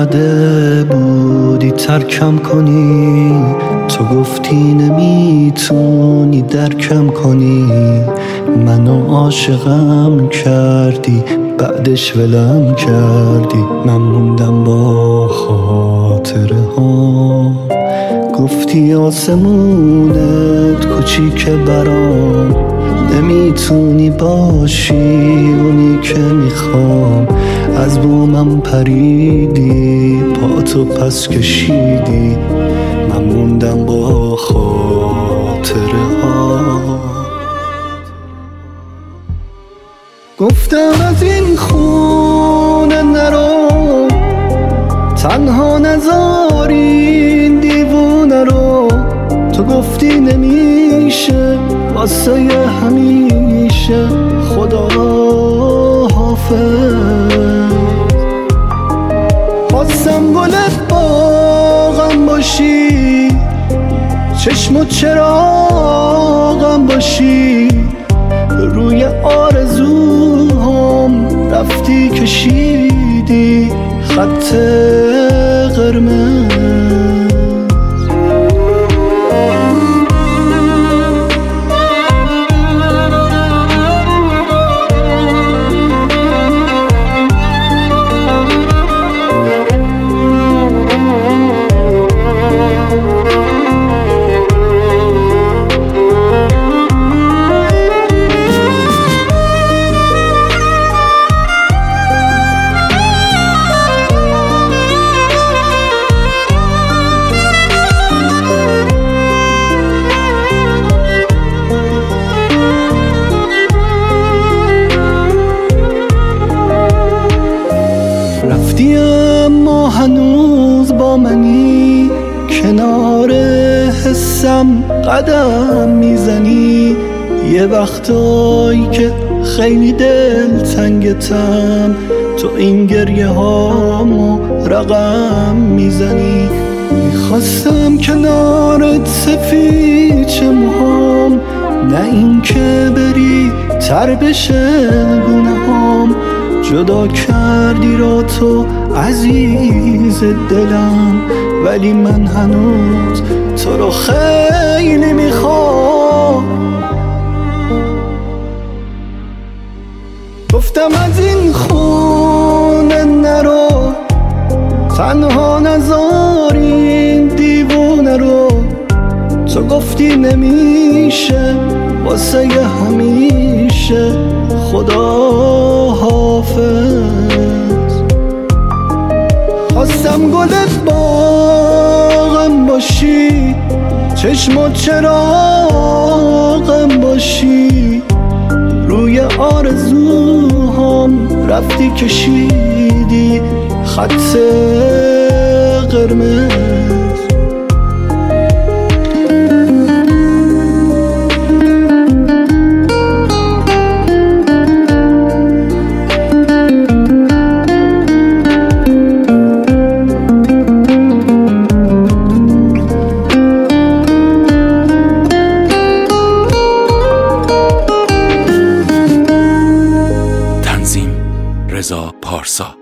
اومده بودی ترکم کنی، تو گفتی نمیتونی درکم کنی، منو عاشقم کردی بعدش ولم کردی، من موندم با خاطره ها. گفتی آسمونت کوچیکه برام، نمیتونی باشی اونی که میخوام، از بومم پریدی پاتو پس کشیدی، من موندم با خاطره ها. گفتم از این خونه نرو، تنها نذار این دیوونه رو، تو گفتی نمیشه واسه همیشه، خدا حافظ. خواستم گل باغم باشی، چشم و چراغم باشی، روی آرزوهام رفتی کشیدی خط قرمز. رفتی اما هنوز با منی، کنار حسم قدم میزنی، یه وقتایی که خیلی دلتنگتم، تو این گریه هامو رقم میزنی. میخواستم کنارت سفید موهام، نه این که بری تر بشه گونه‌هام، جدا کردی را تو عزیز دلم، ولی من هنوز تو رو خیلی میخوام. گفتم از این خونه نرو، تنها نذار این دیوونه رو، تو گفتی نمیشه واسه همیشه، خدا حافظ. خواستم گل باغم باشی، چشم و چراغم باشی، روی آرزوهام رفتی کشیدی خط قرمز. رضا پارسا.